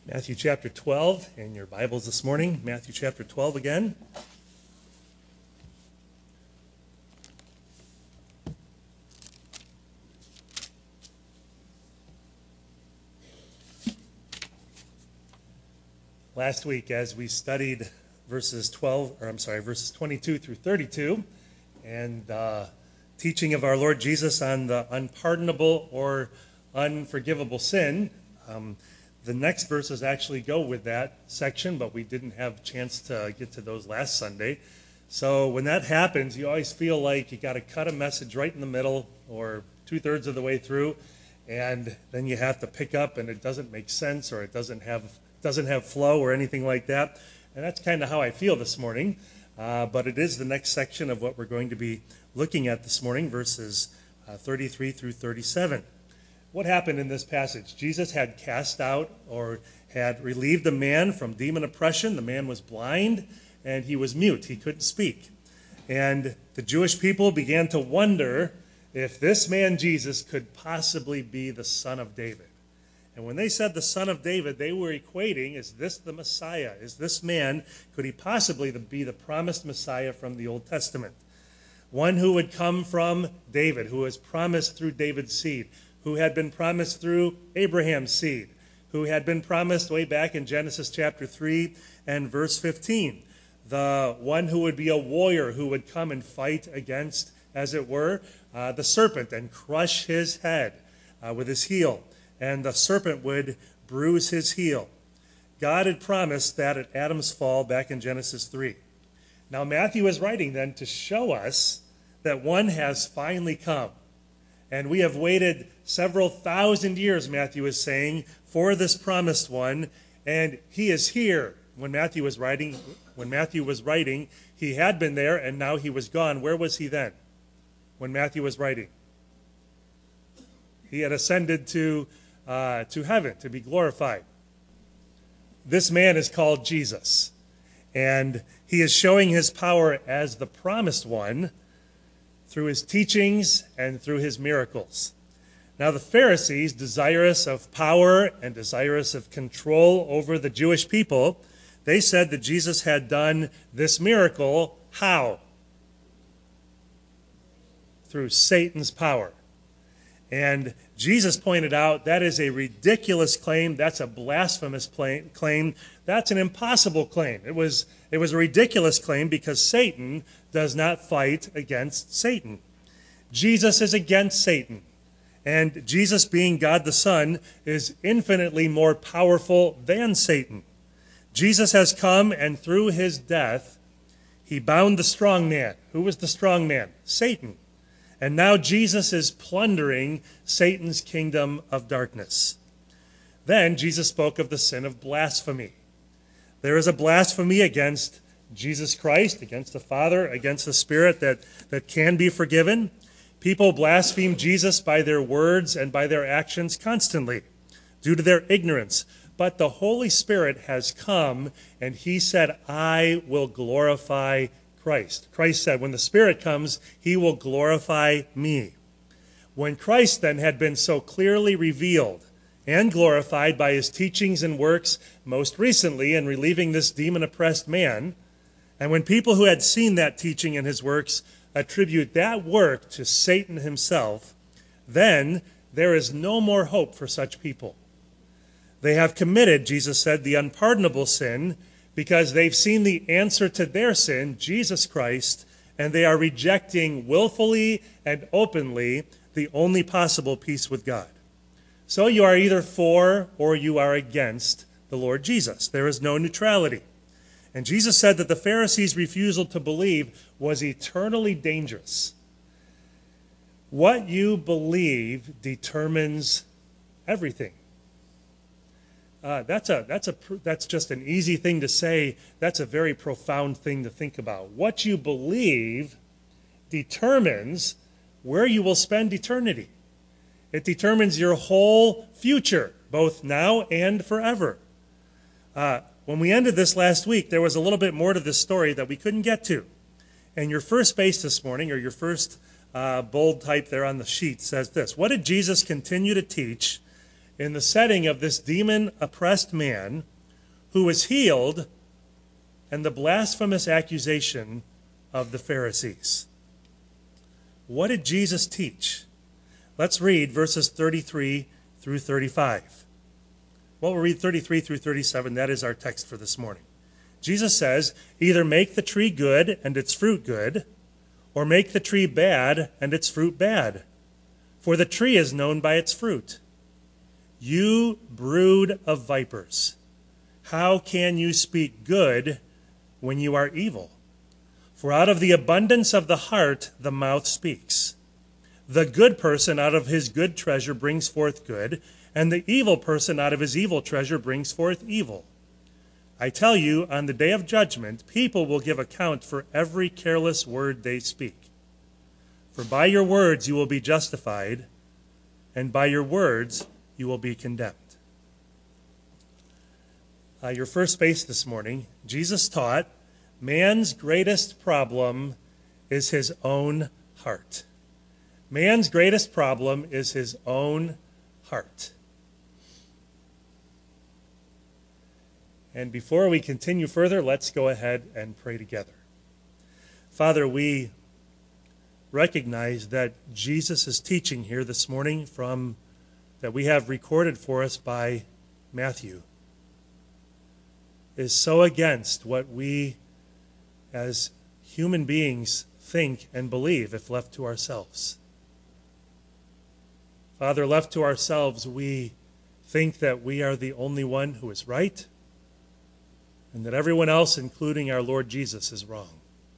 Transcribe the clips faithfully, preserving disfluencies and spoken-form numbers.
Matthew chapter twelve in your Bibles this morning. Matthew chapter twelve again. Last week, as we studied verses twelve, or I'm sorry, verses twenty-two through thirty-two, and uh, teaching of our Lord Jesus on the unpardonable or unforgivable sin. Um, The next verses actually go with that section, but we didn't have a chance to get to those last Sunday. So when that happens, you always feel like you got to cut a message right in the middle or two-thirds of the way through, and then you have to pick up, and it doesn't make sense, or it doesn't have doesn't have flow or anything like that. And that's kind of how I feel this morning. Uh, but it is the next section of what we're going to be looking at this morning, verses uh, thirty-three through thirty-seven. What happened in this passage? Jesus had cast out or had relieved a man from demon oppression. The man was blind and he was mute. He couldn't speak. And the Jewish people began to wonder if this man Jesus could possibly be the son of David. And when they said the son of David, they were equating, is this the Messiah? Is this man, could he possibly be the promised Messiah from the Old Testament? One who would come from David, who was promised through David's seed, who had been promised through Abraham's seed, who had been promised way back in Genesis chapter three and verse fifteen. The one who would be a warrior who would come and fight against, as it were, uh, the serpent and crush his head uh, with his heel, and the serpent would bruise his heel. God had promised that at Adam's fall back in Genesis three. Now Matthew is writing then to show us that one has finally come. And we have waited several thousand years, Matthew is saying, for this promised one, and he is here. When Matthew was writing, when Matthew was writing, he had been there and now he was gone. Where was he then? When Matthew was writing, he had ascended to uh, to heaven to be glorified. This man is called Jesus, and he is showing his power as the promised one through his teachings and through his miracles. Now the Pharisees, desirous of power and desirous of control over the Jewish people, they said that Jesus had done this miracle, how? Through Satan's power. And Jesus pointed out that is a ridiculous claim. That's a blasphemous claim. That's an impossible claim. It was, it was a ridiculous claim because Satan does not fight against Satan. Jesus is against Satan. And Jesus, being God the Son, is infinitely more powerful than Satan. Jesus has come, and through his death, he bound the strong man. Who was the strong man? Satan. And now Jesus is plundering Satan's kingdom of darkness. Then Jesus spoke of the sin of blasphemy. There is a blasphemy against Jesus Christ, against the Father, against the Spirit that, that can be forgiven. People blaspheme Jesus by their words and by their actions constantly due to their ignorance. But the Holy Spirit has come and he said, I will glorify Christ. Christ said, when the Spirit comes, he will glorify me. When Christ then had been so clearly revealed and glorified by his teachings and works, most recently in relieving this demon-oppressed man, and when people who had seen that teaching and his works attribute that work to Satan himself, then there is no more hope for such people. They have committed, Jesus said, the unpardonable sin because they've seen the answer to their sin, Jesus Christ, and they are rejecting willfully and openly the only possible peace with God. So you are either for or you are against the Lord Jesus. There is no neutrality. And Jesus said that the Pharisees' refusal to believe was eternally dangerous. What you believe determines everything. Uh, that's a that's a that's just an easy thing to say. That's a very profound thing to think about. What you believe determines where you will spend eternity. It determines your whole future, both now and forever. Uh, when we ended this last week, there was a little bit more to this story that we couldn't get to. And your first space this morning, or your first uh, bold type there on the sheet, says this: what did Jesus continue to teach in the setting of this demon-oppressed man who was healed and the blasphemous accusation of the Pharisees. What did Jesus teach? Let's read verses thirty-three through thirty-five. Well, we'll read thirty-three through thirty-seven. That is our text for this morning. Jesus says, either make the tree good and its fruit good, or make the tree bad and its fruit bad. For the tree is known by its fruit. You brood of vipers, how can you speak good when you are evil? For out of the abundance of the heart the mouth speaks. The good person out of his good treasure brings forth good, and the evil person out of his evil treasure brings forth evil. I tell you, on the day of judgment, people will give account for every careless word they speak. For by your words you will be justified, and by your words you will be condemned. Uh, your first space this morning, Jesus taught, man's greatest problem is his own heart. Man's greatest problem is his own heart. And before we continue further, let's go ahead and pray together. Father, we recognize that Jesus' teaching here this morning from that we have recorded for us by Matthew is so against what we as human beings think and believe if left to ourselves. Father, left to ourselves, we think that we are the only one who is right, and that everyone else, including our Lord Jesus, is wrong.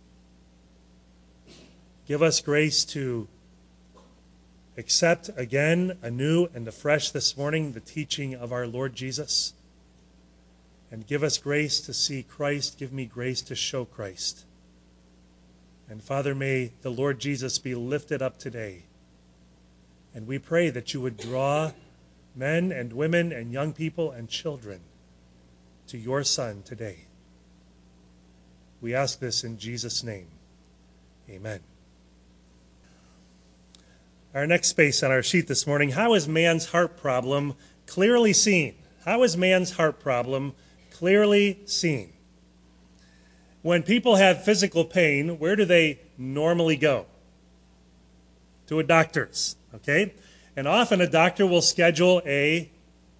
Give us grace to accept again, anew and afresh this morning, the teaching of our Lord Jesus. And give us grace to see Christ. Give me grace to show Christ. And Father, may the Lord Jesus be lifted up today. And we pray that you would draw men and women and young people and children to your Son today. We ask this in Jesus' name. Amen. Our next space on our sheet this morning, how is man's heart problem clearly seen? How is man's heart problem clearly seen? When people have physical pain, where do they normally go? To a doctor's, okay? And often a doctor will schedule a,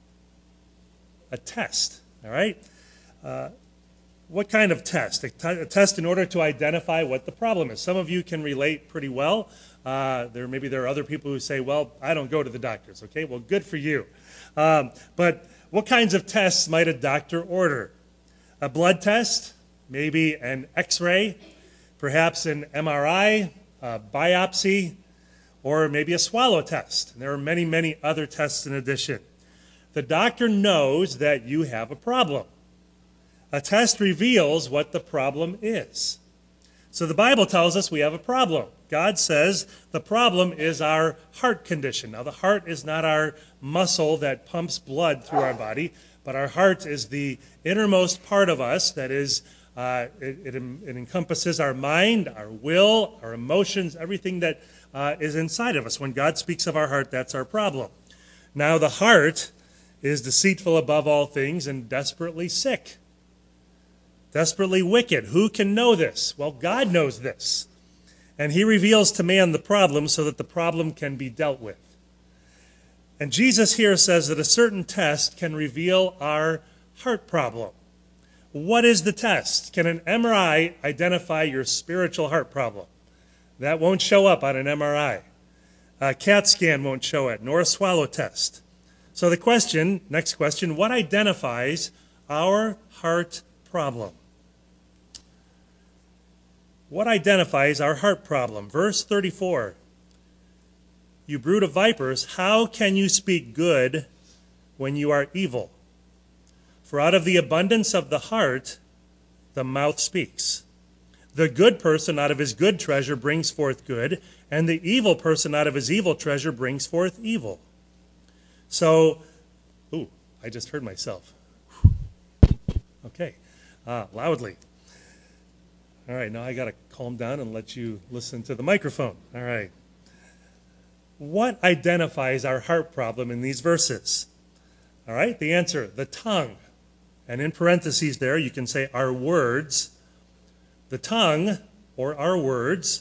a test. All right? Uh, what kind of test? A, t- a test in order to identify what the problem is. Some of you can relate pretty well. Uh, there maybe there are other people who say, well, I don't go to the doctors. Okay, well, good for you. Um, but what kinds of tests might a doctor order? A blood test, maybe an X-ray, perhaps an M R I, a biopsy, or maybe a swallow test. And there are many, many other tests in addition. The doctor knows that you have a problem. A test reveals what the problem is. So the Bible tells us we have a problem. God says the problem is our heart condition. Now, the heart is not our muscle that pumps blood through our body, but our heart is the innermost part of us that is, uh, it, it, it encompasses our mind, our will, our emotions, everything that uh, is inside of us. When God speaks of our heart, that's our problem. Now, the heart is deceitful above all things and desperately sick, desperately wicked. Who can know this? Well, God knows this. And he reveals to man the problem so that the problem can be dealt with. And Jesus here says that a certain test can reveal our heart problem. What is the test? Can an M R I identify your spiritual heart problem? That won't show up on an M R I. A CAT scan won't show it, nor a swallow test. So the question, next question, what identifies our heart problem? What identifies our heart problem? Verse thirty-four. You brood of vipers, how can you speak good when you are evil? For out of the abundance of the heart, the mouth speaks. The good person out of his good treasure brings forth good, and the evil person out of his evil treasure brings forth evil. So, ooh, I just heard myself. Okay, uh, loudly. All right, now I got to calm down and let you listen to the microphone. All right. What identifies our heart problem in these verses? All right, the answer, the tongue. And in parentheses there, you can say our words. The tongue, or our words,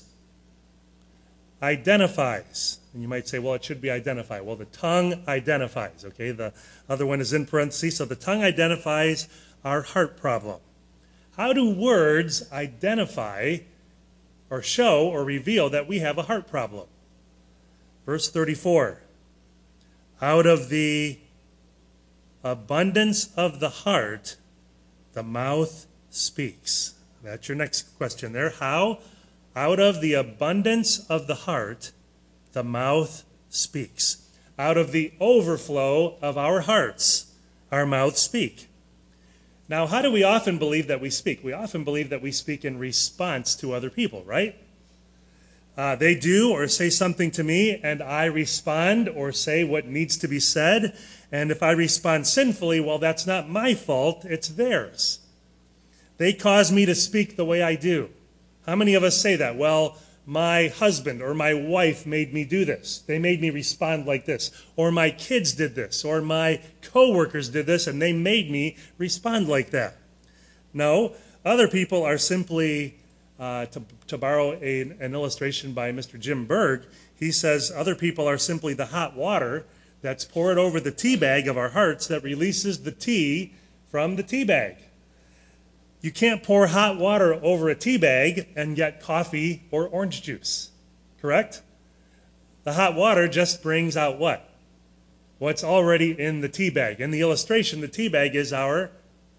identifies. And you might say, well, it should be identify. Well, the tongue identifies, okay? The other one is in parentheses. So the tongue identifies our heart problem. How do words identify or show or reveal that we have a heart problem? Verse thirty-four. Out of the abundance of the heart, the mouth speaks. That's your next question there. How? Out of the abundance of the heart, the mouth speaks. Out of the overflow of our hearts, our mouths speak. Now, how do we often believe that we speak? We often believe that we speak in response to other people, right? Uh, they do or say something to me, and I respond or say what needs to be said. And if I respond sinfully, well, that's not my fault, it's theirs. They cause me to speak the way I do. How many of us say that? Well, my husband or my wife made me do this. They made me respond like this. Or my kids did this. Or my coworkers did this, and they made me respond like that. No, other people are simply, uh, to, to borrow a, an illustration by Mister Jim Berg, he says other people are simply the hot water that's poured over the tea bag of our hearts that releases the tea from the tea bag. You can't pour hot water over a tea bag and get coffee or orange juice, correct? The hot water just brings out what? What's already in the tea bag. In the illustration, the tea bag is our,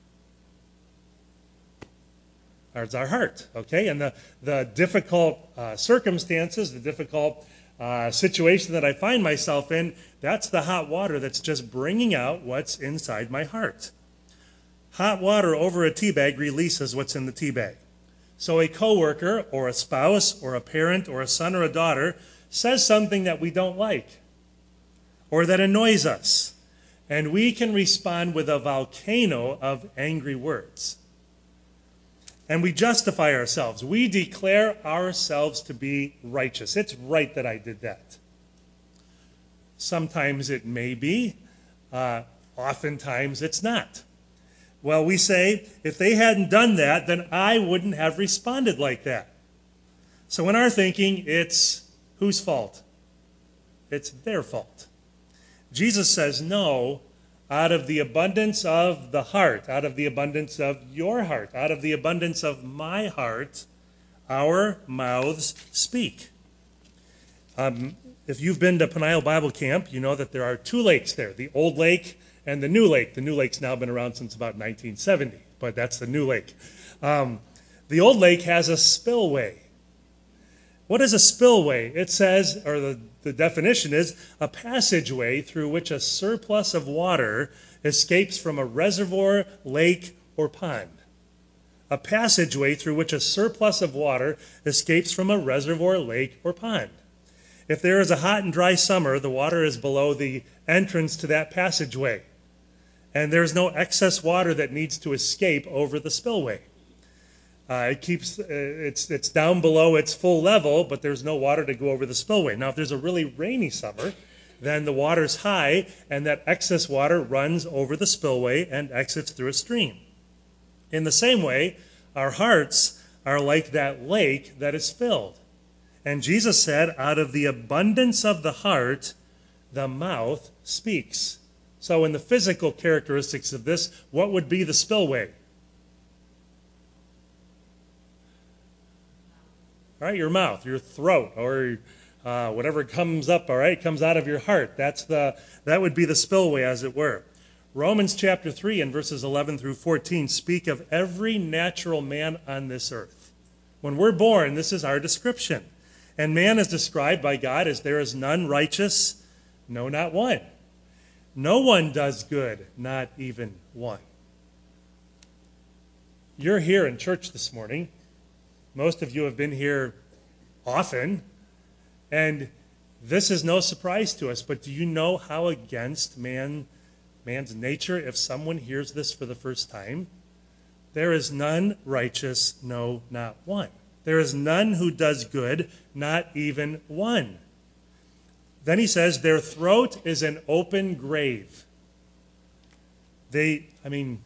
is our heart, okay? And the, the difficult uh, circumstances, the difficult uh, situation that I find myself in, that's the hot water that's just bringing out what's inside my heart. Hot water over a tea bag releases what's in the tea bag. So a coworker or a spouse or a parent or a son or a daughter says something that we don't like or that annoys us, and we can respond with a volcano of angry words. And we justify ourselves. We declare ourselves to be righteous. It's right that I did that. Sometimes it may be. Uh, oftentimes it's not. Well, we say, if they hadn't done that, then I wouldn't have responded like that. So in our thinking, it's whose fault? It's their fault. Jesus says, no, out of the abundance of the heart, out of the abundance of your heart, out of the abundance of my heart, our mouths speak. Um, if you've been to Peniel Bible Camp, you know that there are two lakes there, the old lake and the new lake. The new lake's now been around since about nineteen seventy, but that's the new lake. Um, the old lake has a spillway. What is a spillway? It says, or the, the definition is, a passageway through which a surplus of water escapes from a reservoir, lake, or pond. A passageway through which a surplus of water escapes from a reservoir, lake, or pond. If there is a hot and dry summer, the water is below the entrance to that passageway, and there's no excess water that needs to escape over the spillway. Uh, it keeps uh, it's it's down below its full level, but there's no water to go over the spillway. Now, if there's a really rainy summer, then the water's high, and that excess water runs over the spillway and exits through a stream. In the same way, our hearts are like that lake that is filled. And Jesus said, out of the abundance of the heart, the mouth speaks. So in the physical characteristics of this, what would be the spillway? All right, your mouth, your throat, or uh, whatever comes up, all right, comes out of your heart. That's the that would be the spillway, as it were. Romans chapter three and verses eleven through fourteen speak of every natural man on this earth. When we're born, this is our description. And man is described by God as there is none righteous, no, not one. No one does good, not even one. You're here in church this morning. Most of you have been here often, and this is no surprise to us, but do you know how against man, man's nature if someone hears this for the first time? There is none righteous, no, not one. There is none who does good, not even one. Then he says, their throat is an open grave. They, I mean,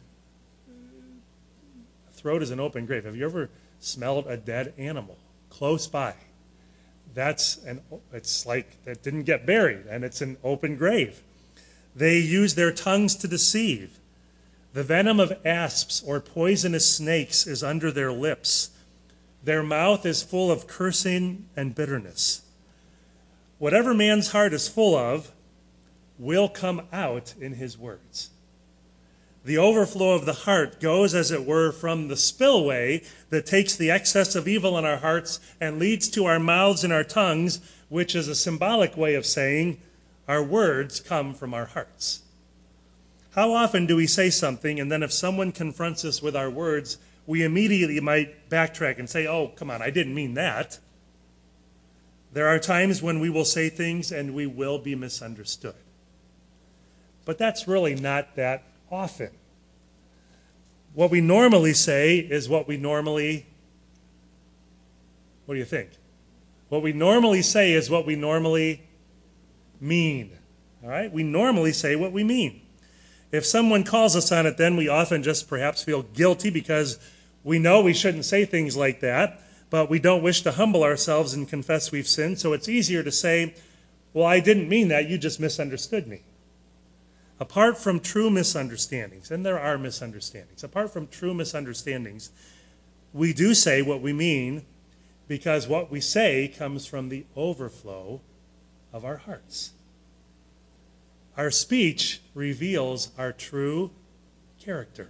throat is an open grave. Have you ever smelled a dead animal close by? That's an, it's like that didn't get buried, and it's an open grave. They use their tongues to deceive. The venom of asps or poisonous snakes is under their lips. Their mouth is full of cursing and bitterness. Whatever man's heart is full of will come out in his words. The overflow of the heart goes, as it were, from the spillway that takes the excess of evil in our hearts and leads to our mouths and our tongues, which is a symbolic way of saying our words come from our hearts. How often do we say something, and then if someone confronts us with our words, we immediately might backtrack and say, oh, come on, I didn't mean that. There are times when we will say things and we will be misunderstood. But that's really not that often. What we normally say is what we normally, what do you think? What we normally say is what we normally mean. All right? We normally say what we mean. If someone calls us on it, then we often just perhaps feel guilty because we know we shouldn't say things like that, but we don't wish to humble ourselves and confess we've sinned, so it's easier to say, well, I didn't mean that, you just misunderstood me. Apart from true misunderstandings, and there are misunderstandings, apart from true misunderstandings, we do say what we mean because what we say comes from the overflow of our hearts. Our speech reveals our true character.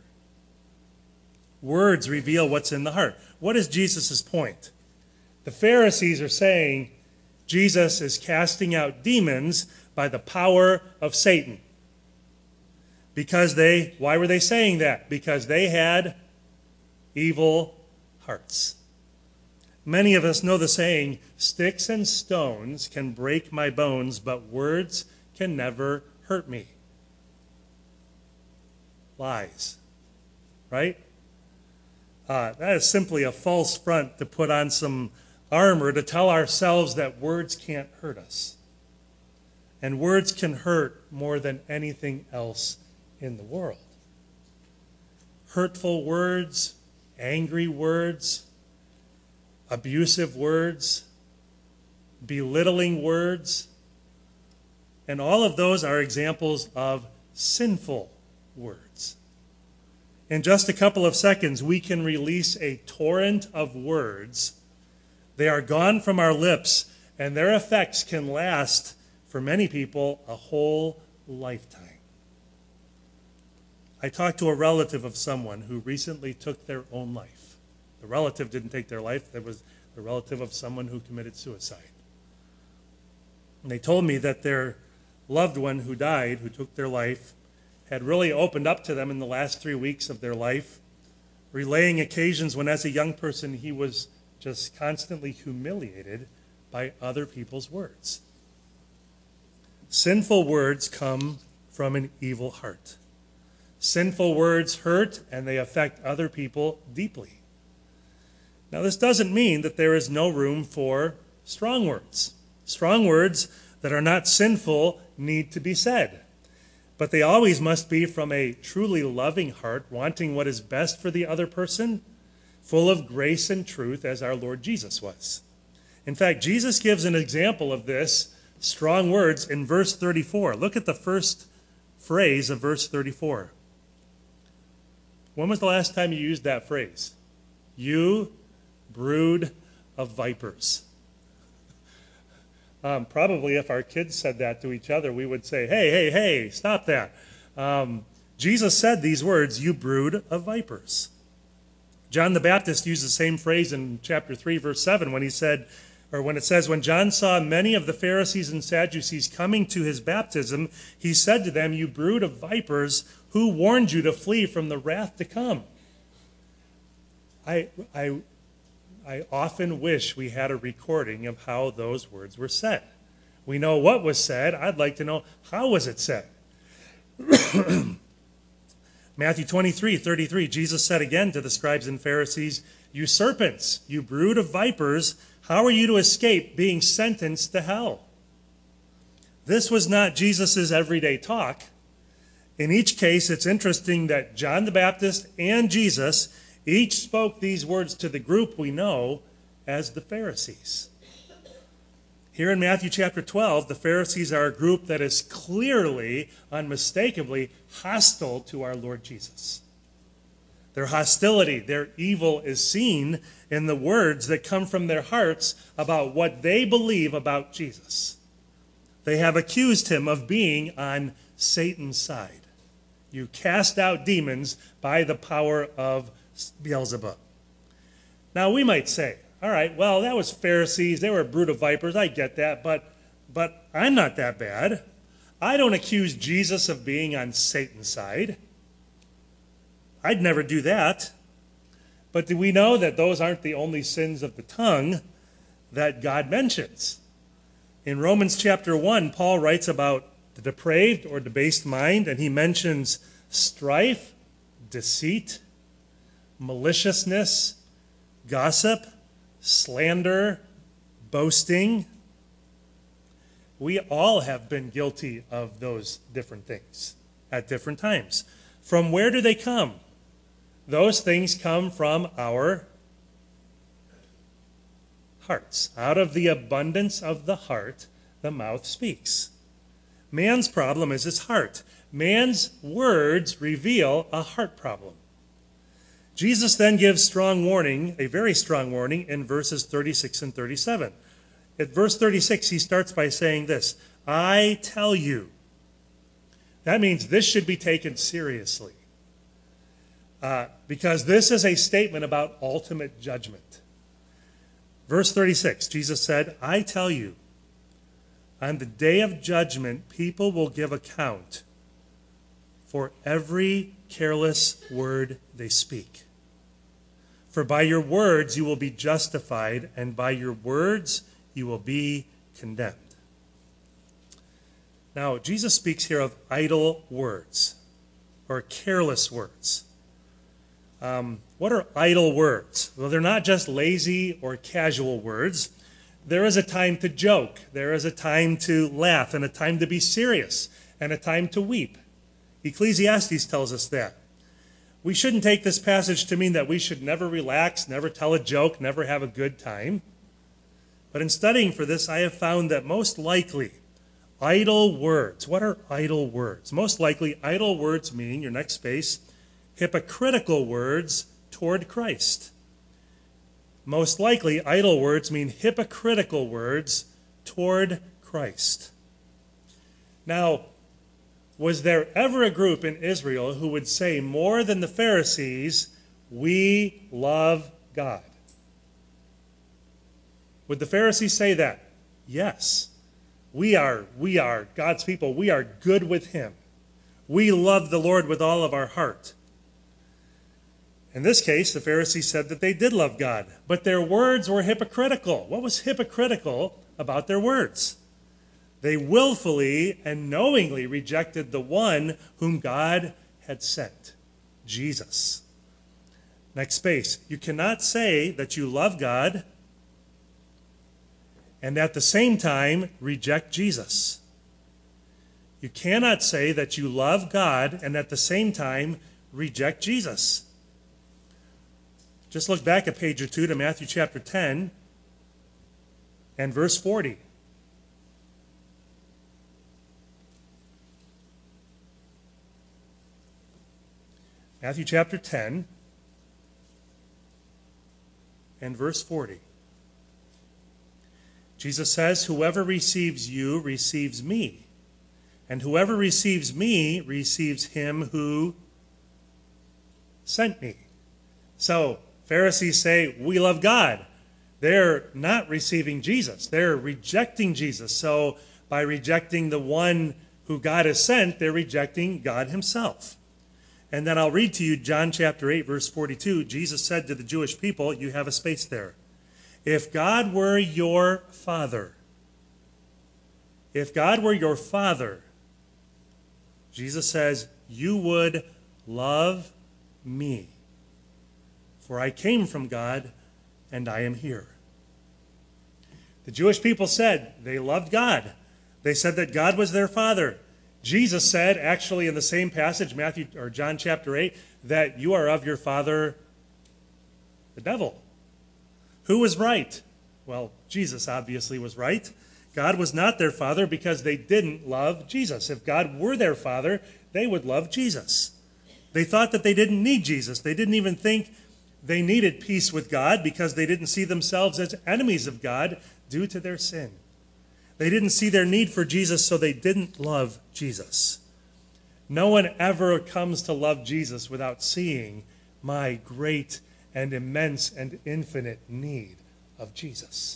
Words reveal what's in the heart. What is Jesus' point? The Pharisees are saying Jesus is casting out demons by the power of Satan. Because they, why were they saying that? Because they had evil hearts. Many of us know the saying, sticks and stones can break my bones, but words can never hurt me. Lies. Right? Uh, that is simply a false front to put on some armor to tell ourselves that words can't hurt us. And words can hurt more than anything else in the world. Hurtful words, angry words, abusive words, belittling words, and all of those are examples of sinful words. In just a couple of seconds, we can release a torrent of words. They are gone from our lips, and their effects can last, for many people, a whole lifetime. I talked to a relative of someone who recently took their own life. The relative didn't take their life. That was the relative of someone who committed suicide. And they told me that their loved one who died, who took their life, had really opened up to them in the last three weeks of their life, relaying occasions when as a young person he was just constantly humiliated by other people's words. Sinful words come from an evil heart. Sinful words hurt and they affect other people deeply. Now, this doesn't mean that there is no room for strong words. Strong words that are not sinful need to be said. But they always must be from a truly loving heart, wanting what is best for the other person, full of grace and truth as our Lord Jesus was. In fact, Jesus gives an example of this, strong words, in verse thirty-four. Look at the first phrase of verse thirty-four. When was the last time you used that phrase? You brood of vipers. Um, probably if our kids said that to each other, we would say, hey, hey, hey, stop that. Um, Jesus said these words, you brood of vipers. John the Baptist used the same phrase in chapter three, verse seven, when he said, or when it says, when John saw many of the Pharisees and Sadducees coming to his baptism, he said to them, you brood of vipers, who warned you to flee from the wrath to come? I, I, I often wish we had a recording of how those words were said. We know what was said. I'd like to know, how was it said? Matthew twenty-three, thirty-three, Jesus said again to the scribes and Pharisees, you serpents, you brood of vipers, how are you to escape being sentenced to hell? This was not Jesus' everyday talk. In each case, it's interesting that John the Baptist and Jesus each spoke these words to the group we know as the Pharisees. Here in Matthew chapter twelve, the Pharisees are a group that is clearly, unmistakably hostile to our Lord Jesus. Their hostility, their evil is seen in the words that come from their hearts about what they believe about Jesus. They have accused him of being on Satan's side. You cast out demons by the power of Beelzebub. Now we might say, all right, well, that was Pharisees. They were a brood of vipers. I get that, but, but I'm not that bad. I don't accuse Jesus of being on Satan's side. I'd never do that. But do we know that those aren't the only sins of the tongue that God mentions? In Romans chapter one, Paul writes about the depraved or debased mind, and he mentions strife, deceit, maliciousness, gossip, slander, boasting. We all have been guilty of those different things at different times. From where do they come? Those things come from our hearts. Out of the abundance of the heart, the mouth speaks. Man's problem is his heart. Man's words reveal a heart problem. Jesus then gives strong warning, a very strong warning, in verses thirty-six and thirty-seven. At verse thirty-six, he starts by saying this, I tell you. That means this should be taken seriously. Uh, because this is a statement about ultimate judgment. Verse thirty-six, Jesus said, I tell you, on the day of judgment, people will give account for every careless word they speak. For by your words you will be justified, and by your words you will be condemned. Now, Jesus speaks here of idle words, or careless words. Um, what are idle words? Well, they're not just lazy or casual words. There is a time to joke. There is a time to laugh, and a time to be serious, and a time to weep. Ecclesiastes tells us that. We shouldn't take this passage to mean that we should never relax, never tell a joke, never have a good time. But in studying for this, I have found that most likely, idle words. What are idle words? Most likely, idle words mean, your next space, hypocritical words toward Christ. Most likely, idle words mean hypocritical words toward Christ. Now, was there ever a group in Israel who would say more than the Pharisees, we love God? Would the Pharisees say that? Yes. We are, we are God's people. We are good with him. We love the Lord with all of our heart. In this case, the Pharisees said that they did love God, but their words were hypocritical. What was hypocritical about their words? They willfully and knowingly rejected the one whom God had sent, Jesus. Next space. You cannot say that you love God and at the same time reject Jesus. You cannot say that you love God and at the same time reject Jesus. Just look back a page or two to Matthew chapter ten and verse forty. Matthew chapter ten and verse forty. Jesus says, whoever receives you receives me, and whoever receives me receives him who sent me. So, Pharisees say, we love God. They're not receiving Jesus. They're rejecting Jesus. So, by rejecting the one who God has sent, they're rejecting God himself. And then I'll read to you John chapter eight, verse forty-two. Jesus said to the Jewish people, you have a space there. If God were your father, if God were your father, Jesus says, you would love me. For I came from God, and I am here. The Jewish people said they loved God. They said that God was their father. Jesus said, actually in the same passage, Matthew or John chapter eight, that you are of your father, the devil. Who was right? Well, Jesus obviously was right. God was not their father because they didn't love Jesus. If God were their father, they would love Jesus. They thought that they didn't need Jesus. They didn't even think they needed peace with God because they didn't see themselves as enemies of God due to their sin. They didn't see their need for Jesus, so they didn't love Jesus. No one ever comes to love Jesus without seeing my great and immense and infinite need of Jesus.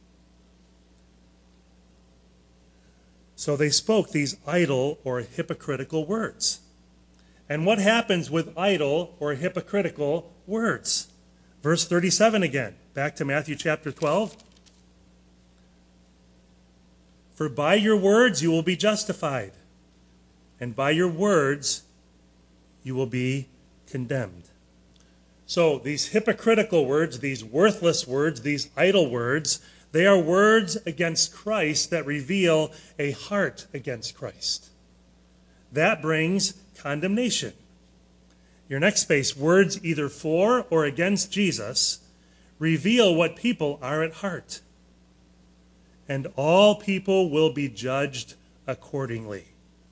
So they spoke these idle or hypocritical words. And what happens with idle or hypocritical words? Verse thirty-seven again, back to Matthew chapter twelve. For by your words you will be justified, and by your words you will be condemned. So these hypocritical words, these worthless words, these idle words, they are words against Christ that reveal a heart against Christ. That brings condemnation. Your next space, words either for or against Jesus, reveal what people are at heart. And all people will be judged accordingly.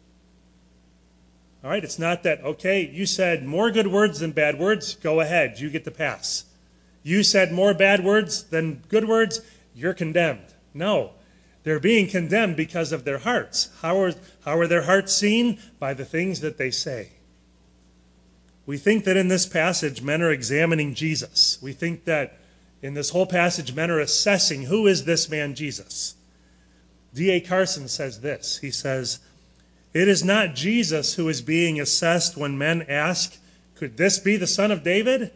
All right, it's not that, okay, you said more good words than bad words, go ahead, you get the pass. You said more bad words than good words, you're condemned. No, they're being condemned because of their hearts. How are, how are their hearts seen? By the things that they say. We think that in this passage, men are examining Jesus. We think that in this whole passage, men are assessing, who is this man Jesus? D A Carson says this. He says, it is not Jesus who is being assessed when men ask, could this be the son of David?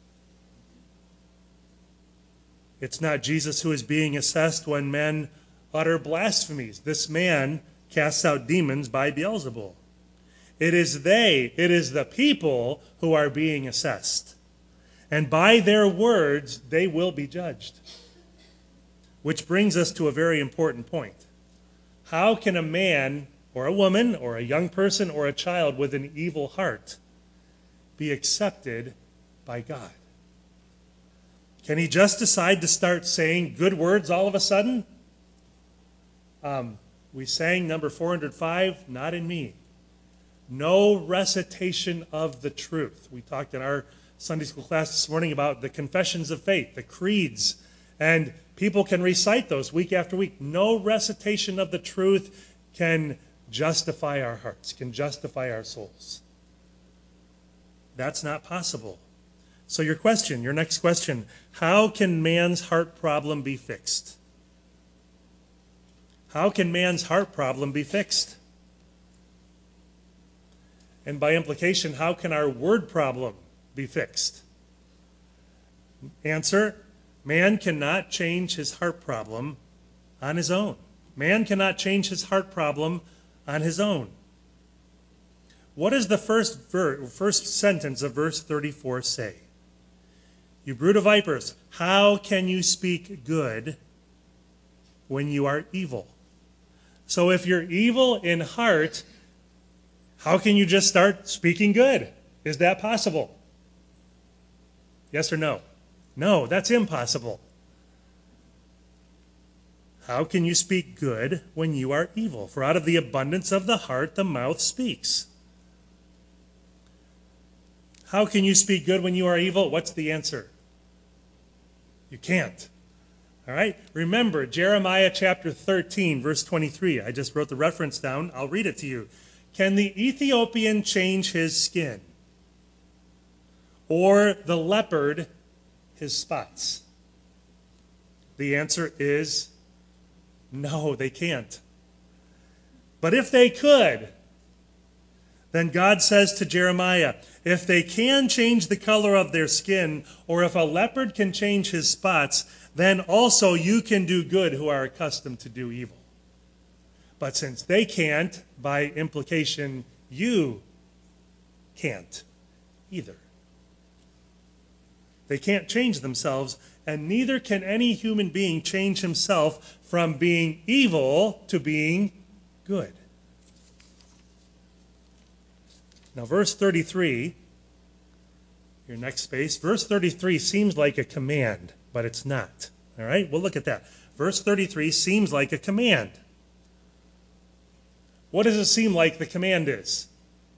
It's not Jesus who is being assessed when men utter blasphemies. This man casts out demons by Beelzebul. It is they, it is the people who are being assessed. And by their words, they will be judged. Which brings us to a very important point. How can a man or a woman or a young person or a child with an evil heart be accepted by God? Can he just decide to start saying good words all of a sudden? Um, we sang number four hundred five, not in me. No recitation of the truth. We talked in our Sunday school class this morning about the confessions of faith, the creeds, and people can recite those week after week. No recitation of the truth can justify our hearts, can justify our souls. That's not possible. So your question, your next question, how can man's heart problem be fixed? How can man's heart problem be fixed? And by implication, how can our word problem be fixed? Answer, man cannot change his heart problem on his own. Man cannot change his heart problem on his own. What does the first, ver- first sentence of verse thirty-four say? You brood of vipers, how can you speak good when you are evil? So if you're evil in heart, how can you just start speaking good? Is that possible? Yes or no? No, that's impossible. How can you speak good when you are evil? For out of the abundance of the heart, the mouth speaks. How can you speak good when you are evil? What's the answer? You can't. All right? Remember, Jeremiah chapter thirteen, verse twenty-three. I just wrote the reference down. I'll read it to you. Can the Ethiopian change his skin? Or the leopard his spots? The answer is no, they can't. But if they could, then God says to Jeremiah, if they can change the color of their skin, or if a leopard can change his spots, then also you can do good who are accustomed to do evil. But since they can't, by implication, you can't either. They can't change themselves, and neither can any human being change himself from being evil to being good. Now, verse thirty-three, your next space, verse thirty-three seems like a command, but it's not. All right, we'll look at that. Verse thirty-three seems like a command. What does it seem like the command is?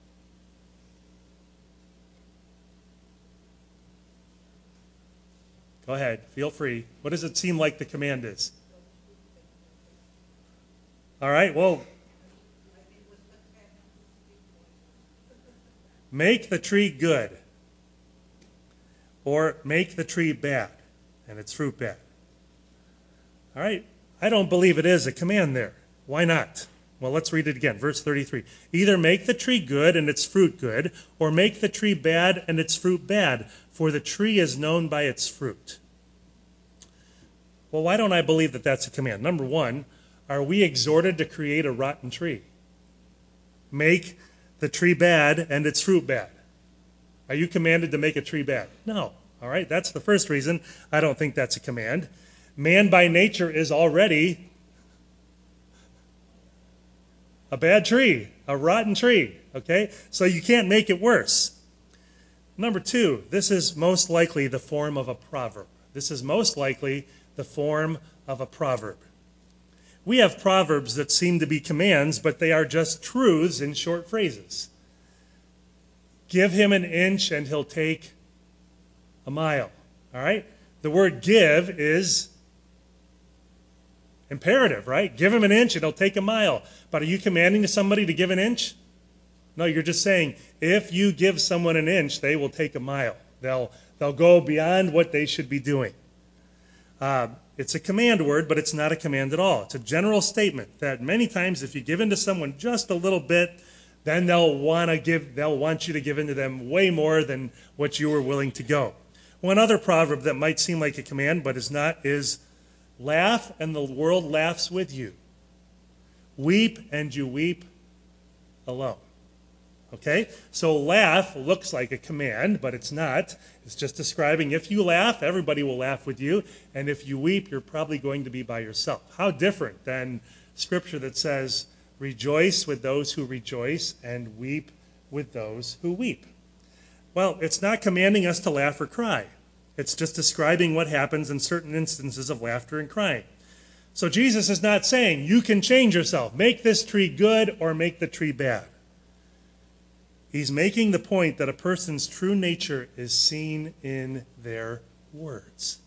Go ahead, feel free. What does it seem like the command is? All right, well, make the tree good, or make the tree bad, and its fruit bad. All right, I don't believe it is a command there. Why not? Well, let's read it again. Verse thirty-three. Either make the tree good and its fruit good, or make the tree bad and its fruit bad, for the tree is known by its fruit. Well, why don't I believe that that's a command? Number one, are we exhorted to create a rotten tree? Make the tree bad and its fruit bad. Are you commanded to make a tree bad? No. All right, that's the first reason I don't think that's a command. Man by nature is already a bad tree, a rotten tree, okay? So you can't make it worse. Number two, this is most likely the form of a proverb. This is most likely the form of a proverb. We have proverbs that seem to be commands, but they are just truths in short phrases. Give him an inch and he'll take a mile, all right? The word give is imperative, right? Give him an inch and he'll take a mile. But are you commanding somebody to give an inch? No, you're just saying, if you give someone an inch, they will take a mile. They'll, they'll go beyond what they should be doing. Uh, it's a command word, but it's not a command at all. It's a general statement that many times if you give in to someone just a little bit, then they'll want to give, they'll want you to give in to them way more than what you were willing to go. One other proverb that might seem like a command, but is not, is laugh and the world laughs with you. Weep and you weep alone. Okay? So laugh looks like a command, but it's not. It's just describing if you laugh, everybody will laugh with you. And if you weep, you're probably going to be by yourself. How different than Scripture that says, rejoice with those who rejoice and weep with those who weep. Well, it's not commanding us to laugh or cry. It's just describing what happens in certain instances of laughter and crying. So Jesus is not saying, you can change yourself. Make this tree good or make the tree bad. He's making the point that a person's true nature is seen in their words.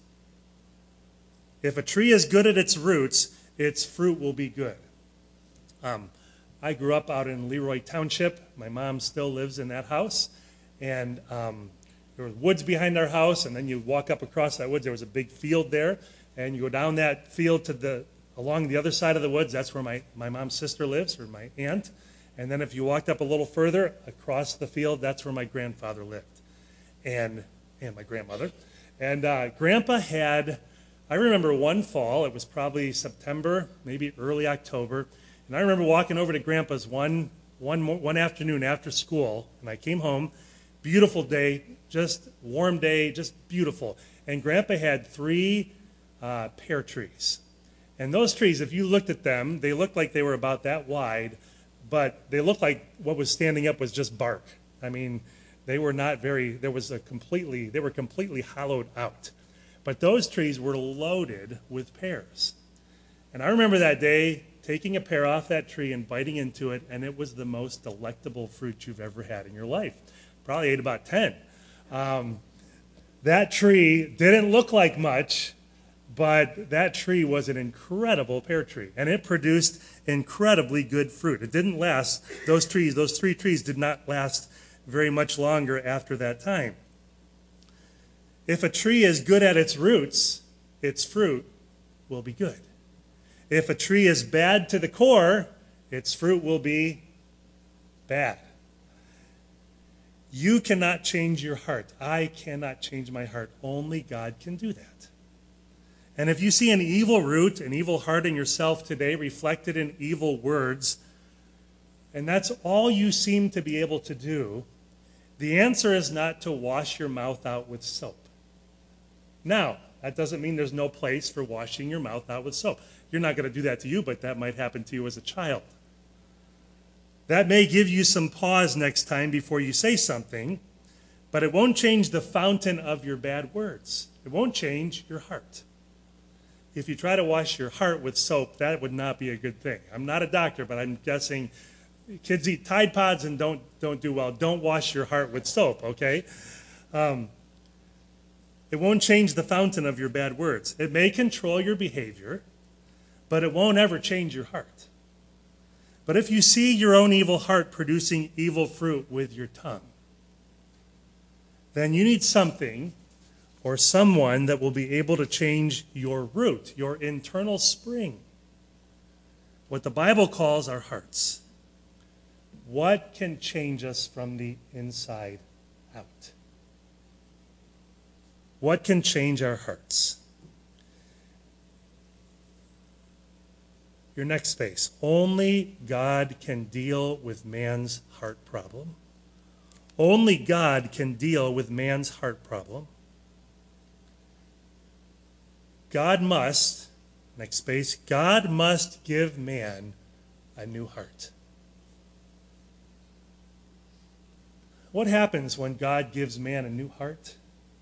If a tree is good at its roots, its fruit will be good. Um, I grew up out in Leroy Township. My mom still lives in that house. And um, there were woods behind our house, and then you walk up across that woods. There was a big field there, and you go down that field to the along the other side of the woods. That's where my, my mom's sister lives, or my aunt. And then if you walked up a little further across the field, that's where my grandfather lived, and and my grandmother. And uh, Grandpa had, I remember one fall, it was probably September, maybe early October, and I remember walking over to Grandpa's one one one afternoon after school, and I came home, beautiful day, just warm day, just beautiful. And Grandpa had three uh, pear trees. And those trees, if you looked at them, they looked like they were about that wide, but they looked like what was standing up was just bark. I mean, they were not very, there was a completely, they were completely hollowed out. But those trees were loaded with pears. And I remember that day taking a pear off that tree and biting into it, and it was the most delectable fruit you've ever had in your life. Probably ate about ten. Um, that tree didn't look like much, but that tree was an incredible pear tree, and it produced incredibly good fruit. It didn't last, those trees, those three trees did not last very much longer after that time. If a tree is good at its roots, its fruit will be good. If a tree is bad to the core, its fruit will be bad. You cannot change your heart. I cannot change my heart. Only God can do that. And if you see an evil root, an evil heart in yourself today reflected in evil words, and that's all you seem to be able to do, the answer is not to wash your mouth out with soap. Now, that doesn't mean there's no place for washing your mouth out with soap. You're not going to do that to you, but that might happen to you as a child. That may give you some pause next time before you say something, but it won't change the fountain of your bad words. It won't change your heart. If you try to wash your heart with soap, that would not be a good thing. I'm not a doctor, but I'm guessing kids eat Tide Pods and don't, don't do well. Don't wash your heart with soap, okay? Um, it won't change the fountain of your bad words. It may control your behavior, but it won't ever change your heart. But if you see your own evil heart producing evil fruit with your tongue, then you need something or someone that will be able to change your root, your internal spring, what the Bible calls our hearts. What can change us from the inside out? What can change our hearts? Your next space. Only God can deal with man's heart problem. Only God can deal with man's heart problem. God must, next space, God must give man a new heart. What happens when God gives man a new heart?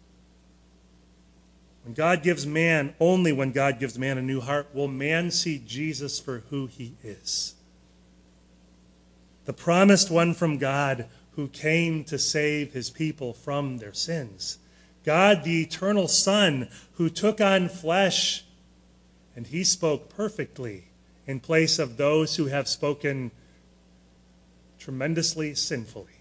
When God gives man, only when God gives man a new heart, will man see Jesus for who he is. The promised one from God who came to save his people from their sins. God, the eternal Son, who took on flesh, and he spoke perfectly in place of those who have spoken tremendously sinfully.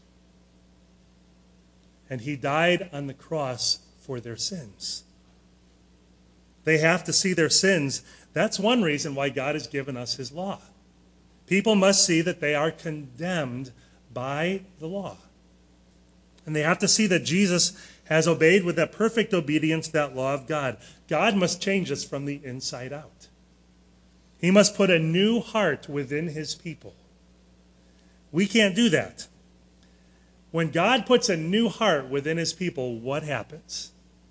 And he died on the cross for their sins. They have to see their sins. That's one reason why God has given us his law. People must see that they are condemned by the law. And they have to see that Jesus has obeyed with that perfect obedience that law of God. God must change us from the inside out. He must put a new heart within his people. We can't do that. When God puts a new heart within his people, what happens?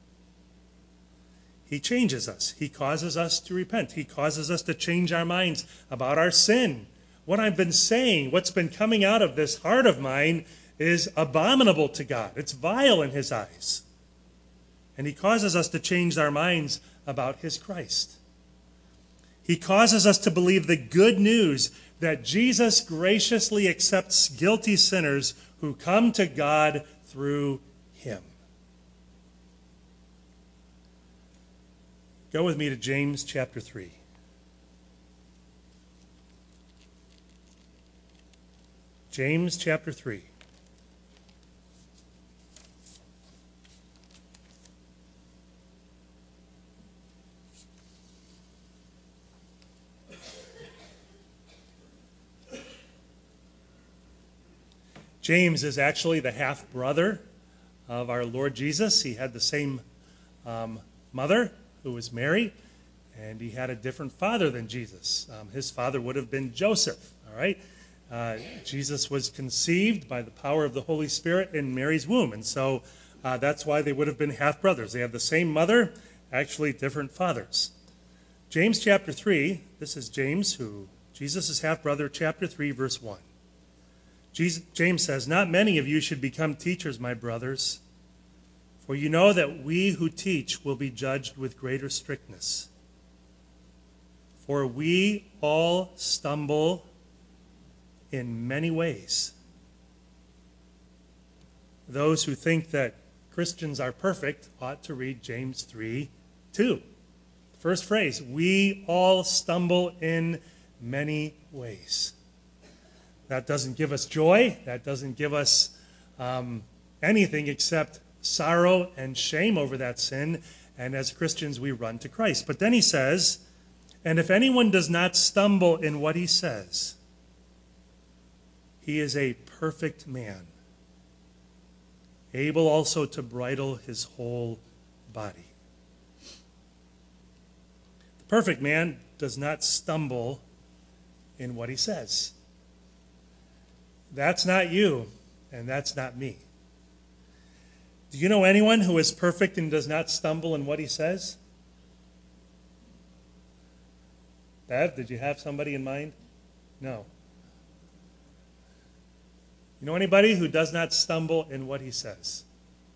He changes us. He causes us to repent. He causes us to change our minds about our sin. What I've been saying, what's been coming out of this heart of mine is abominable to God. It's vile in his eyes. And he causes us to change our minds about his Christ. He causes us to believe the good news that Jesus graciously accepts guilty sinners who come to God through him. Go with me to James chapter three. James chapter three. James is actually the half-brother of our Lord Jesus. He had the same um, mother, who was Mary, and he had a different father than Jesus. Um, his father would have been Joseph, all right? Uh, Jesus was conceived by the power of the Holy Spirit in Mary's womb, and so uh, that's why they would have been half-brothers. They have the same mother, actually different fathers. James chapter three, this is James, who Jesus' half-brother, chapter three, verse one. Jesus, James says, "Not many of you should become teachers, my brothers, for you know that we who teach will be judged with greater strictness. For we all stumble in many ways." Those who think that Christians are perfect ought to read James three two. First phrase, we all stumble in many ways. That doesn't give us joy. That doesn't give us um, anything except sorrow and shame over that sin. And as Christians, we run to Christ. But then he says, and if anyone does not stumble in what he says, he is a perfect man, able also to bridle his whole body. The perfect man does not stumble in what he says. That's not you, and that's not me. Do you know anyone who is perfect and does not stumble in what he says? Bev, did you have somebody in mind? No. You know anybody who does not stumble in what he says?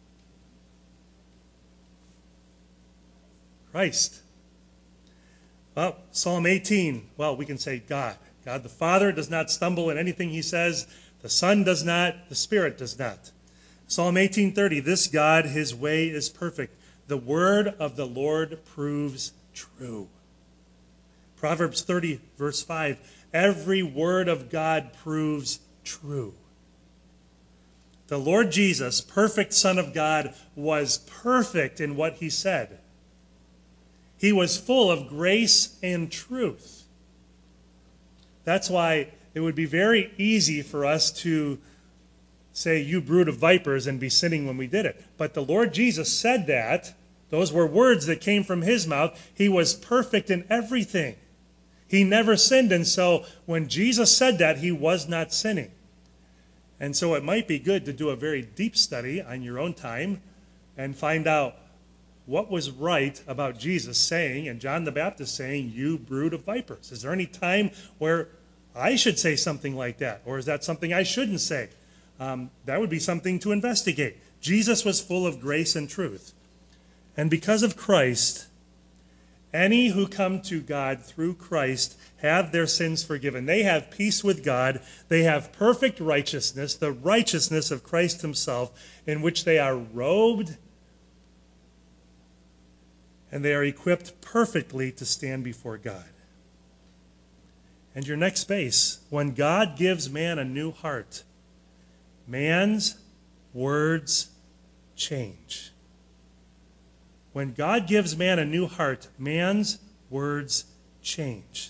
Christ. Well, Psalm eighteen, well, we can say God. God the Father does not stumble in anything he says. The Son does not. The Spirit does not. Psalm eighteen thirty, this God, his way is perfect. The word of the Lord proves true. Proverbs thirty, verse five, every word of God proves true. The Lord Jesus, perfect Son of God, was perfect in what he said. He was full of grace and truth. That's why it would be very easy for us to say, you brood of vipers, and be sinning when we did it. But the Lord Jesus said that. Those were words that came from his mouth. He was perfect in everything. He never sinned, and so when Jesus said that, he was not sinning. And so it might be good to do a very deep study on your own time and find out what was right about Jesus saying and John the Baptist saying, you brood of vipers. Is there any time where I should say something like that? Or is that something I shouldn't say? Um, that would be something to investigate. Jesus was full of grace and truth. And because of Christ, any who come to God through Christ have their sins forgiven. They have peace with God. They have perfect righteousness, the righteousness of Christ himself, in which they are robed, and they are equipped perfectly to stand before God. And your next space, when God gives man a new heart, man's words change. When God gives man a new heart, man's words change.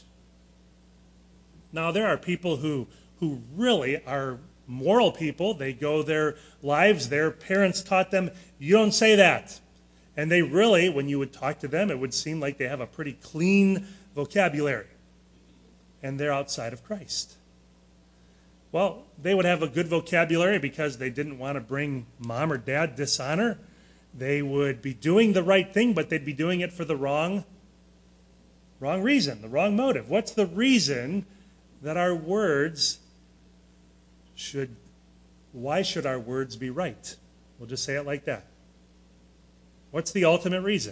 Now, there are people who, who really are moral people. They go their lives, their parents taught them, you don't say that. And they really, when you would talk to them, it would seem like they have a pretty clean vocabulary. And they're outside of Christ. Well, they would have a good vocabulary because they didn't want to bring mom or dad dishonor. They would be doing the right thing, but they'd be doing it for the wrong, wrong reason, the wrong motive. What's the reason that our words should, why should our words be right? We'll just say it like that. What's the ultimate reason?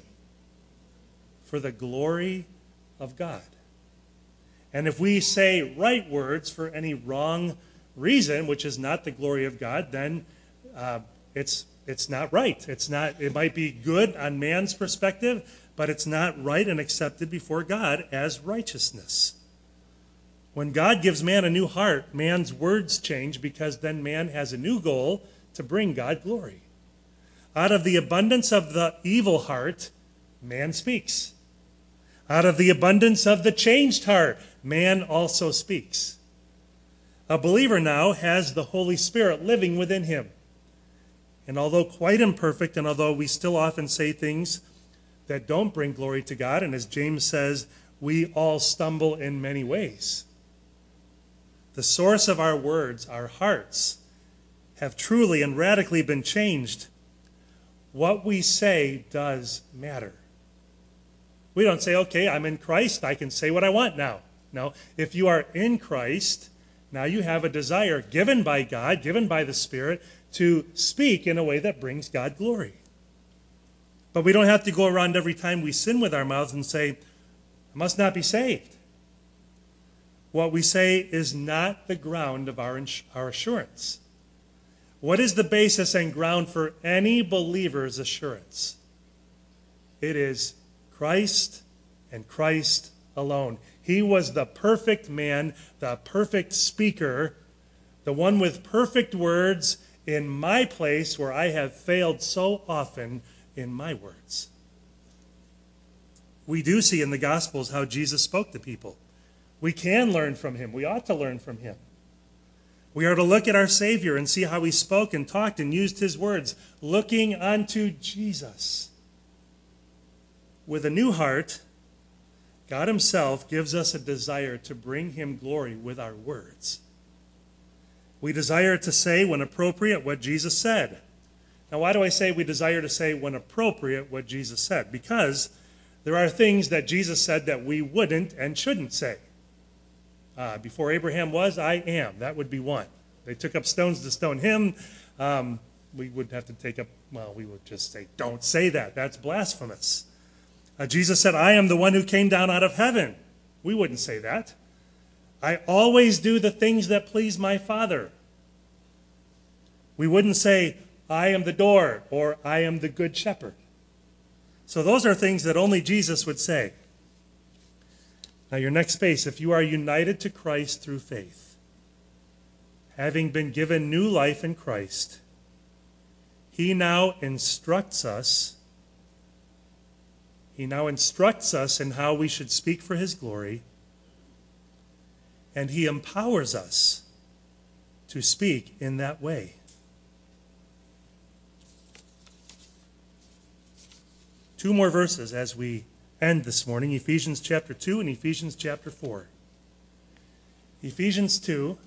For the glory of God. And if we say right words for any wrong reason, which is not the glory of God, then uh, it's it's not right. It's not. It might be good on man's perspective, but it's not right and accepted before God as righteousness. When God gives man a new heart, man's words change because then man has a new goal to bring God glory. Out of the abundance of the evil heart, man speaks. Out of the abundance of the changed heart, man also speaks. A believer now has the Holy Spirit living within him. And although quite imperfect, and although we still often say things that don't bring glory to God, and as James says, we all stumble in many ways. The source of our words, our hearts, have truly and radically been changed. What we say does matter. We don't say, okay, I'm in Christ, I can say what I want now. No, if you are in Christ, now you have a desire given by God, given by the Spirit, to speak in a way that brings God glory. But we don't have to go around every time we sin with our mouths and say, I must not be saved. What we say is not the ground of our, our assurance. What is the basis and ground for any believer's assurance? It is Christ and Christ alone. He was the perfect man, the perfect speaker, the one with perfect words in my place where I have failed so often in my words. We do see in the Gospels how Jesus spoke to people. We can learn from him. We ought to learn from him. We are to look at our Savior and see how he spoke and talked and used his words, looking unto Jesus. With a new heart, God himself gives us a desire to bring him glory with our words. We desire to say, when appropriate, what Jesus said. Now, why do I say we desire to say, when appropriate, what Jesus said? Because there are things that Jesus said that we wouldn't and shouldn't say. Uh, before Abraham was, I am. That would be one. They took up stones to stone him. Um, we would have to take up, well, we would just say, don't say that. That's blasphemous. Uh, Jesus said, I am the one who came down out of heaven. We wouldn't say that. I always do the things that please my Father. We wouldn't say, I am the door, or I am the good shepherd. So those are things that only Jesus would say. Now your next space, if you are united to Christ through faith, having been given new life in Christ, he now instructs us, he now instructs us in how we should speak for his glory, and he empowers us to speak in that way. Two more verses as we end this morning, Ephesians chapter two and Ephesians chapter four. Ephesians two.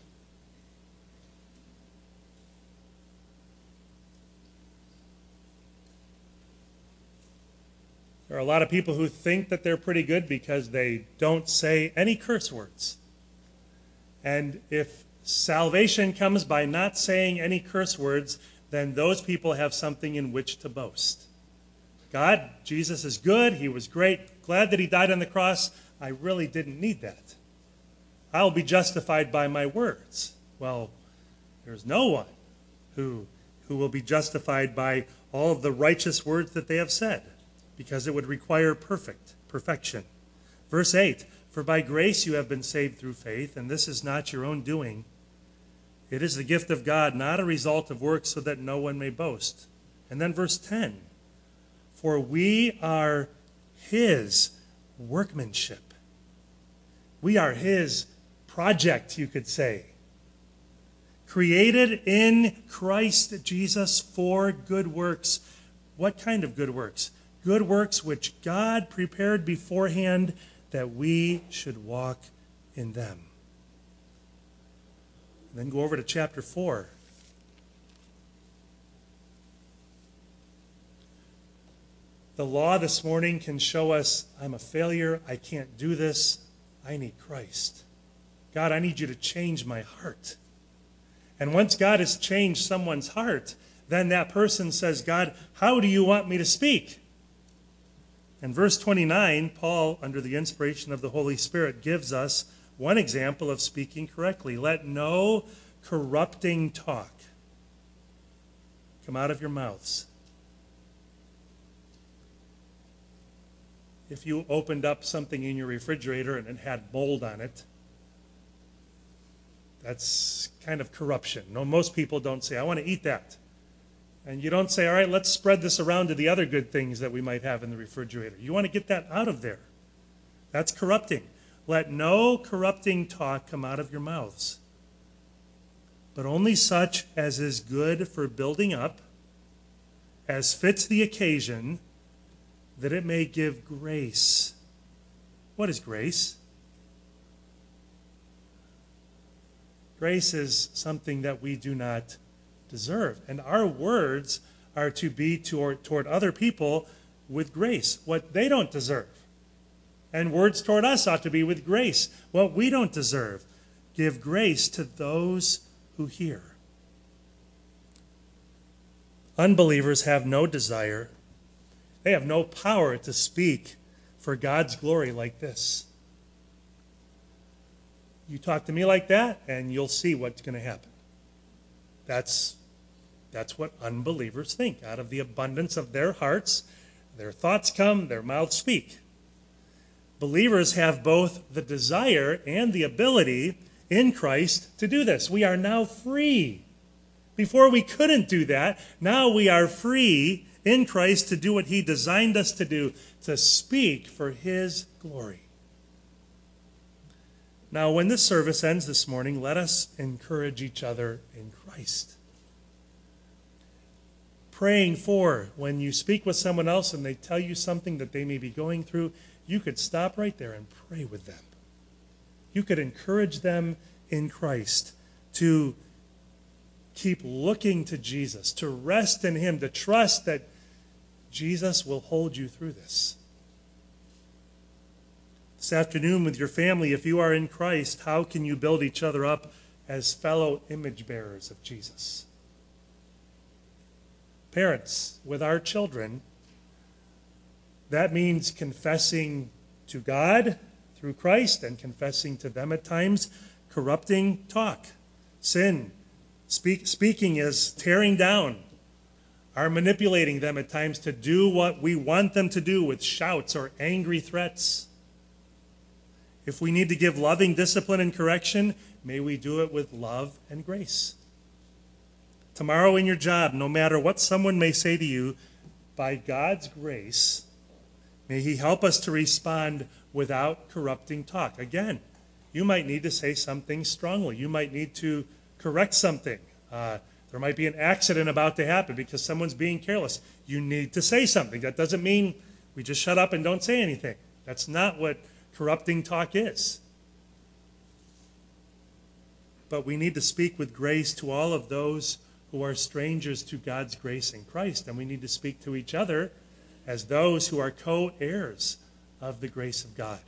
There are a lot of people who think that they're pretty good because they don't say any curse words. And if salvation comes by not saying any curse words, then those people have something in which to boast. God, Jesus is good. He was great. Glad that he died on the cross. I really didn't need that. I'll be justified by my words. Well, there's no one who, who will be justified by all of the righteous words that they have said, because it would require perfect, perfection. Verse eight, for by grace you have been saved through faith, and this is not your own doing. It is the gift of God, not a result of works, so that no one may boast. And then verse ten, for we are his workmanship. We are his project, you could say. Created in Christ Jesus for good works. What kind of good works? Good works which God prepared beforehand that we should walk in them. And then go over to chapter four. The law this morning can show us, I'm a failure, I can't do this, I need Christ. God, I need you to change my heart. And once God has changed someone's heart, then that person says, God, how do you want me to speak? In verse twenty-nine, Paul, under the inspiration of the Holy Spirit, gives us one example of speaking correctly. Let no corrupting talk come out of your mouths. If you opened up something in your refrigerator and it had mold on it, that's kind of corruption. No, most people don't say, I want to eat that. And you don't say, all right, let's spread this around to the other good things that we might have in the refrigerator. You want to get that out of there. That's corrupting. Let no corrupting talk come out of your mouths, but only such as is good for building up, as fits the occasion, that it may give grace. What is grace? Grace is something that we do not deserve. And our words are to be toward, toward other people with grace, what they don't deserve. And words toward us ought to be with grace, what we don't deserve. Give grace to those who hear. Unbelievers have no desire, they have no power to speak for God's glory like this. You talk to me like that, and you'll see what's going to happen. That's, that's what unbelievers think. Out of the abundance of their hearts, their thoughts come, their mouths speak. Believers have both the desire and the ability in Christ to do this. We are now free. Before we couldn't do that, now we are free in Christ to do what he designed us to do, to speak for his glory. Now, when this service ends this morning, let us encourage each other in Christ. Praying for, when you speak with someone else and they tell you something that they may be going through, you could stop right there and pray with them. You could encourage them in Christ to keep looking to Jesus, to rest in him, to trust that Jesus will hold you through this. This afternoon with your family, if you are in Christ, how can you build each other up as fellow image bearers of Jesus. Parents, with our children, that means confessing to God through Christ and confessing to them at times corrupting talk, sin. Speak, speaking is tearing down, are manipulating them at times to do what we want them to do with shouts or angry threats. If we need to give loving discipline and correction, may we do it with love and grace. Tomorrow in your job, no matter what someone may say to you, by God's grace, may he help us to respond without corrupting talk. Again, you might need to say something strongly. You might need to correct something. Uh, there might be an accident about to happen because someone's being careless. You need to say something. That doesn't mean we just shut up and don't say anything. That's not what corrupting talk is. But we need to speak with grace to all of those who are strangers to God's grace in Christ. And we need to speak to each other as those who are co-heirs of the grace of God.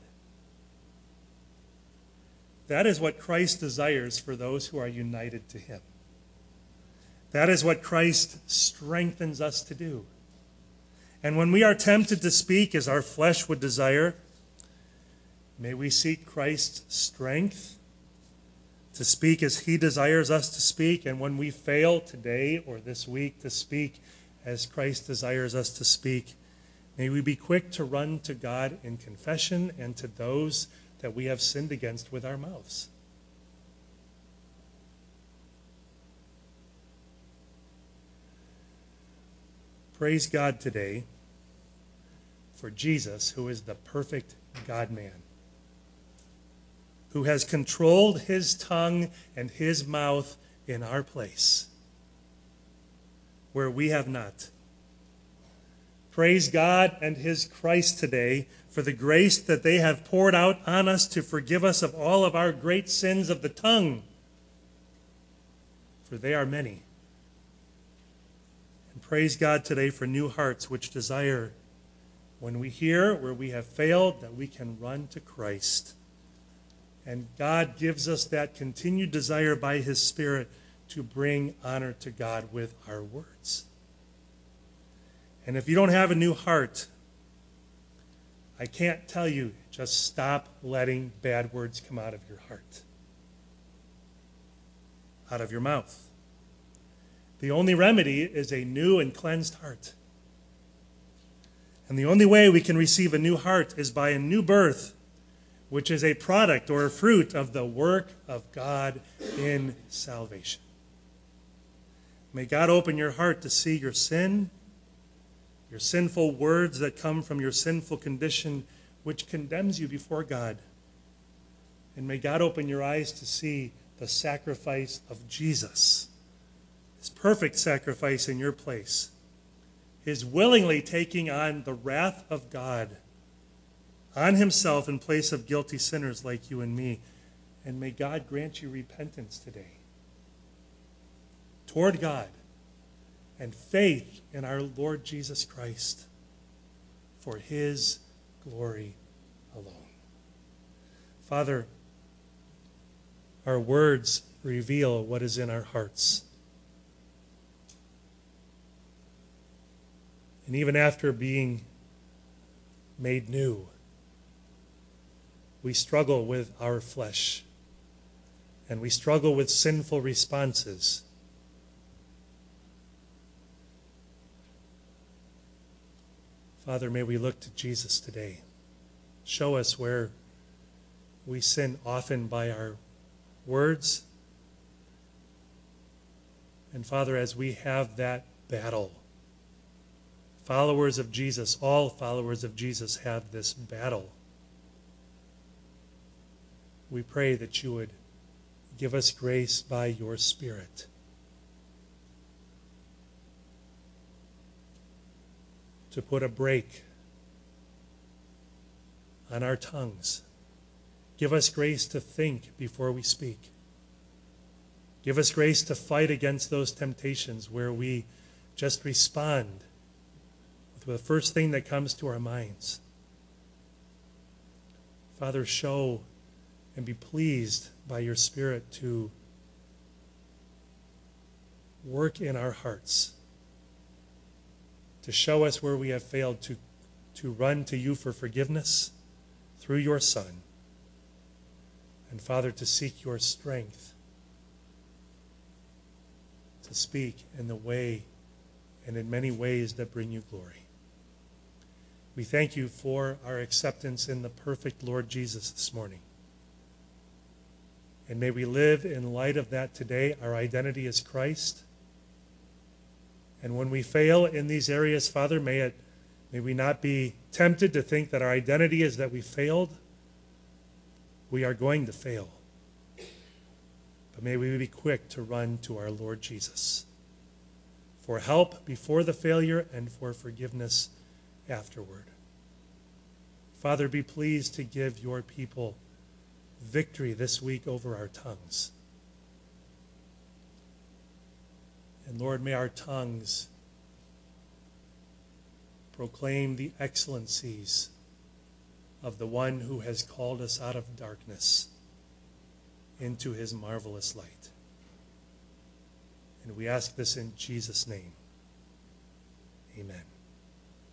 That is what Christ desires for those who are united to him. That is what Christ strengthens us to do. And when we are tempted to speak as our flesh would desire, may we seek Christ's strength to speak as he desires us to speak. And when we fail today or this week to speak as Christ desires us to speak, may we be quick to run to God in confession and to those that we have sinned against with our mouths. Praise God today for Jesus, who is the perfect God-man, who has controlled his tongue and his mouth in our place, where we have not. Praise God and his Christ today for the grace that they have poured out on us to forgive us of all of our great sins of the tongue, for they are many. And praise God today for new hearts which desire, when we hear where we have failed, that we can run to Christ. And God gives us that continued desire by his Spirit to bring honor to God with our words. And if you don't have a new heart, I can't tell you, just stop letting bad words come out of your heart, out of your mouth. The only remedy is a new and cleansed heart. And the only way we can receive a new heart is by a new birth, which is a product or a fruit of the work of God in salvation. May God open your heart to see your sin, your sinful words that come from your sinful condition, which condemns you before God. And may God open your eyes to see the sacrifice of Jesus, his perfect sacrifice in your place, his willingly taking on the wrath of God on himself in place of guilty sinners like you and me. And may God grant you repentance today toward God and faith in our Lord Jesus Christ for his glory alone. Father, our words reveal what is in our hearts. And even after being made new, we struggle with our flesh, and we struggle with sinful responses. Father, may we look to Jesus today. Show us where we sin often by our words. And Father, as we have that battle, followers of Jesus, all followers of Jesus have this battle. We pray that you would give us grace by your Spirit to put a brake on our tongues. Give us grace to think before we speak. Give us grace to fight against those temptations where we just respond with the first thing that comes to our minds. Father, show and be pleased by your Spirit to work in our hearts to show us where we have failed, to, to run to you for forgiveness through your Son. And Father, to seek your strength to speak in the way and in many ways that bring you glory. We thank you for our acceptance in the perfect Lord Jesus this morning. And may we live in light of that today. Our identity is Christ. And when we fail in these areas, Father, may it may we not be tempted to think that our identity is that we failed. We are going to fail. But may we be quick to run to our Lord Jesus for help before the failure and for forgiveness afterward. Father, be pleased to give your people victory this week over our tongues. And Lord, may our tongues proclaim the excellencies of the one who has called us out of darkness into his marvelous light. And we ask this in Jesus' name. Amen.